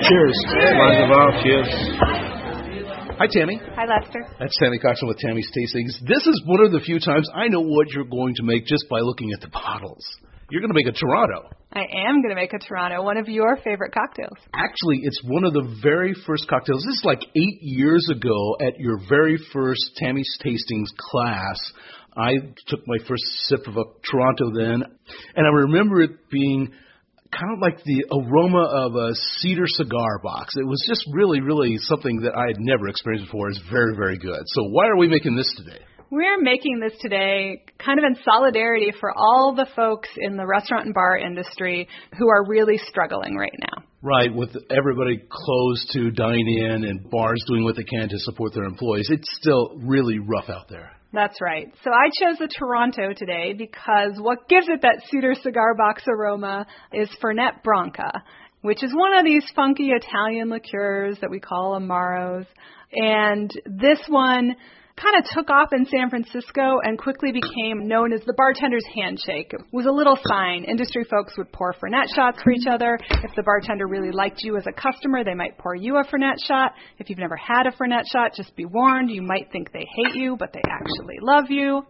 Cheers. Cheers. Hi, Tammy. Hi, Lester. That's Tammy Coxon with Tammy's Tastings. This is one of the few times I know what you're going to make just by looking at the bottles. You're going to make a Toronto. I am going to make a Toronto, one of your favorite cocktails. Actually, it's one of the very first cocktails. This is like 8 years ago at your very first Tammy's Tastings class. I took my first sip of a Toronto then, and I remember it being kind of like the aroma of a cedar cigar box. It was just really, really something that I had never experienced before. It's very, very good. So why are we making this today? We're making this today kind of in solidarity for all the folks in the restaurant and bar industry who are really struggling right now. Right, with everybody closed to dine in and bars doing what they can to support their employees. It's still really rough out there. That's right. So I chose the Toronto today because what gives it that cedar cigar box aroma is Fernet Branca, which is one of these funky Italian liqueurs that we call Amaros. And this one kind of took off in San Francisco and quickly became known as the bartender's handshake. It was a little sign. Industry folks would pour Fernet shots for each other. If the bartender really liked you as a customer, they might pour you a Fernet shot. If you've never had a Fernet shot, just be warned. You might think they hate you, but they actually love you.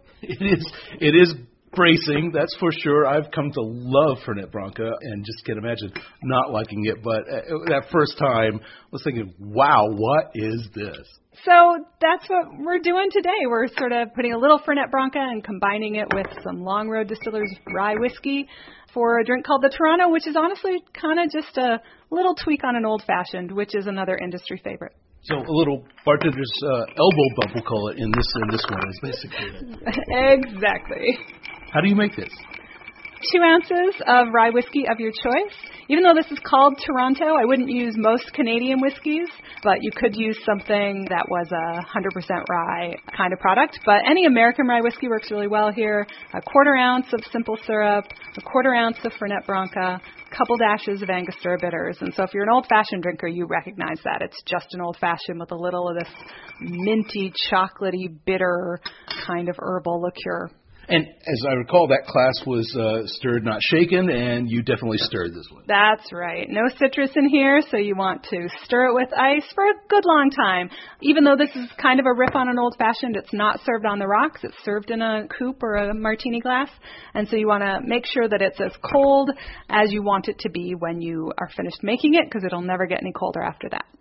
It is bracing, that's for sure. I've come to love Fernet Branca and just can't imagine not liking it. But that first time, I was thinking, wow, what is this? So that's what we're doing today. We're sort of putting a little Fernet Branca and combining it with some Long Road Distillers rye whiskey for a drink called the Toronto, which is honestly kind of just a little tweak on an old-fashioned, which is another industry favorite. So a little bartender's elbow bump, we'll call it, in this one is basically it. Exactly. How do you make this? 2 ounces of rye whiskey of your choice. Even though this is called Toronto, I wouldn't use most Canadian whiskeys, but you could use something that was a 100% rye kind of product. But any American rye whiskey works really well here. 1/4 ounce of simple syrup, 1/4 ounce of Fernet Branca, a couple dashes of Angostura bitters. And so if you're an old-fashioned drinker, you recognize that. It's just an old-fashioned with a little of this minty, chocolatey, bitter kind of herbal liqueur. And as I recall, that class was stirred, not shaken, and you definitely stirred this one. That's right. No citrus in here, so you want to stir it with ice for a good long time. Even though this is kind of a riff on an old-fashioned, it's not served on the rocks. It's served in a coupe or a martini glass. And so you want to make sure that it's as cold as you want it to be when you are finished making it, because it'll never get any colder after that.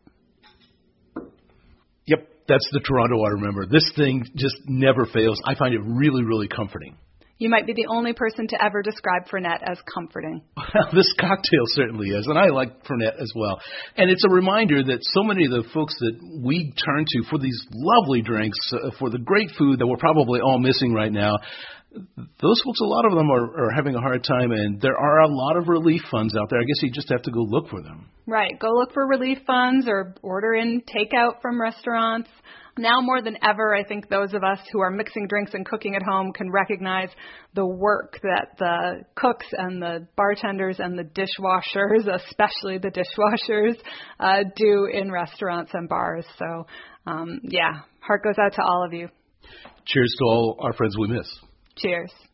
Yep, that's the Toronto I remember. This thing just never fails. I find it really, really comforting. You might be the only person to ever describe Fernet as comforting. Well, this cocktail certainly is, and I like Fernet as well. And it's a reminder that so many of the folks that we turn to for these lovely drinks, for the great food that we're probably all missing right now, those folks, a lot of them are having a hard time, and there are a lot of relief funds out there. I guess you just have to go look for them. Right. Go look for relief funds or order in takeout from restaurants. Now more than ever, I think those of us who are mixing drinks and cooking at home can recognize the work that the cooks and the bartenders and the dishwashers, especially the dishwashers, do in restaurants and bars. So, heart goes out to all of you. Cheers to all our friends we miss. Cheers.